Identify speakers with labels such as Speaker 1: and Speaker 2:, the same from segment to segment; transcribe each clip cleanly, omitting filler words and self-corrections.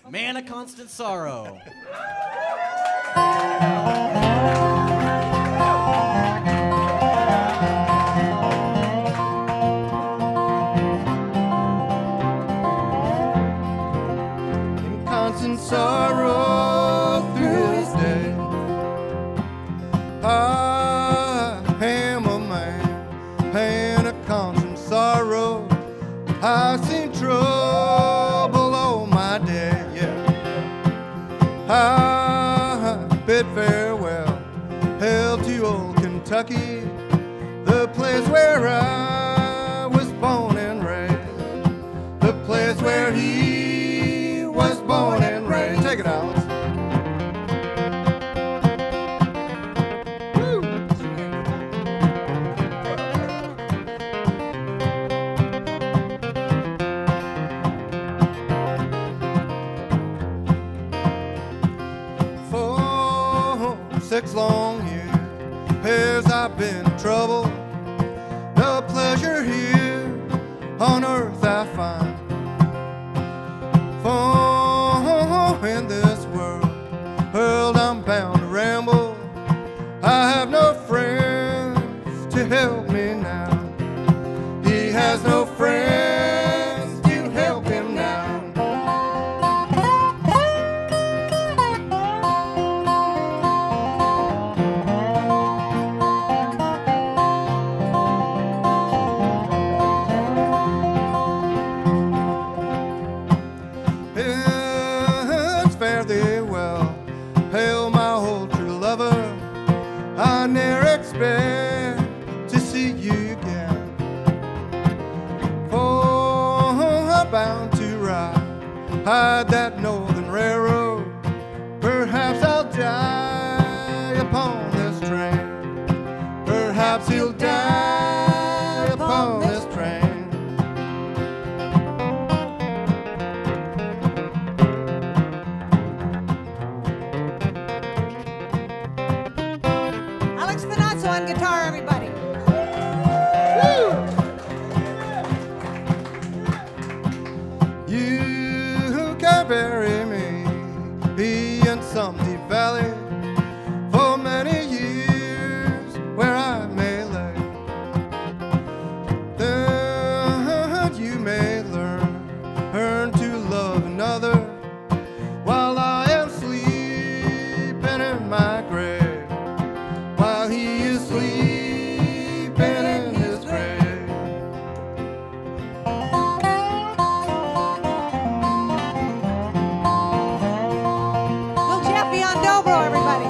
Speaker 1: Man of Constant Sorrow.
Speaker 2: In constant sorrow through his day, I am a man of constant sorrow. I've seen trouble all my day, yeah. I bid farewell, hail to old Kentucky, the place where I was born and raised, the place where he was born and raised. Take it, Alex. For 6 long years I've been in trouble. No pleasure here on earth I find. For in this world I'm bound to ramble. I have no friends to help me now. He has no friends to help him now. It's fare thee well, hail my old true lover. I ne'er expect to see you again, for I'm bound to ride that northern railroad. Perhaps I'll die upon this train. Perhaps he'll die upon this train.
Speaker 3: Alex Finazzo on guitar, everybody.
Speaker 2: You can bury me in some deep valley for many years where I may lay. Then you may learn to love another while I am sleeping in my grave, while he is sleeping in his grave.
Speaker 3: Little Jeffy on dobro, everybody.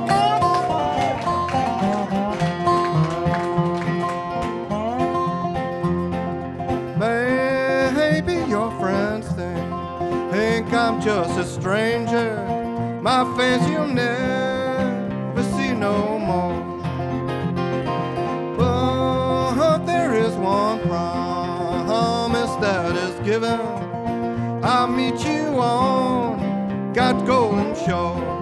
Speaker 2: Maybe your friends think I'm just a stranger. My face you'll never see no more. But there is one promise that is given. I'll meet you on God's golden shore.